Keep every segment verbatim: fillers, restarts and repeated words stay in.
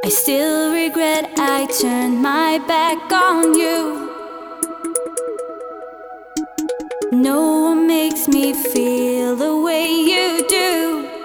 I still regret I turned my back on you. No one makes me feel the way you do.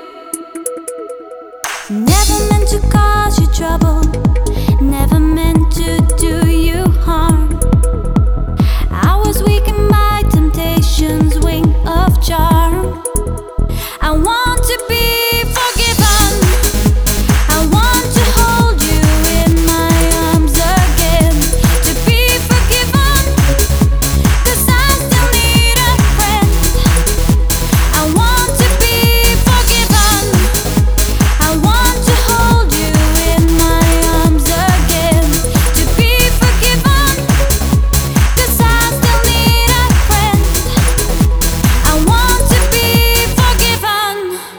Never meant to cause you trouble, never meant to do you harm. I was weak in my temptation's wing of charm. I want to be forgiven. I want to hold you in my arms again. To be forgiven, 'cause I still need a friend. I want to be forgiven. I want to hold you in my arms again. To be forgiven, 'cause I still need a friend. I want to be forgiven.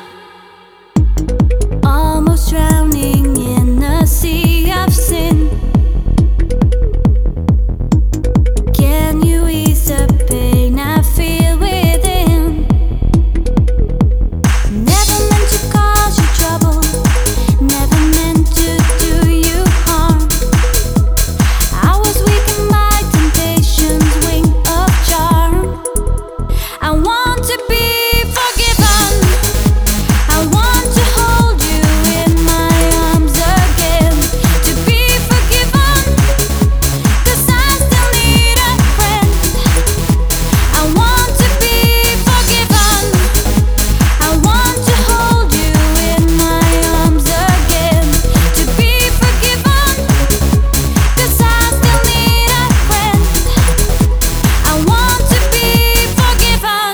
Almost drowning in a sea of sin. Can you ease the pain I feel within? Never meant to cause you trouble, never meant to do you harm. I was weak in my temptation's wing of charm. I want to be forgiven. I want to hold you in my arms again. To be forgiven, 'cause I still need a friend. I want to be forgiven. I want to hold you in my arms again. To be forgiven, 'cause I still need a friend. I want to be forgiven.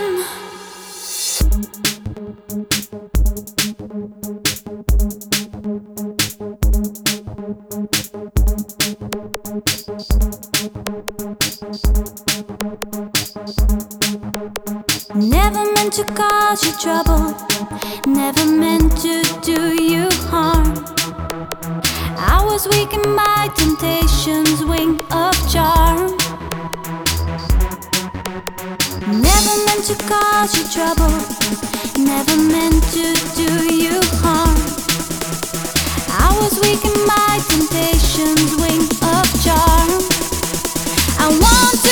Never meant to cause you trouble, never meant to do you harm. I was weak in my temptation's wing of charm. Never meant to cause you trouble, never meant to do you harm. I was weak in my temptation's wing of charm. I want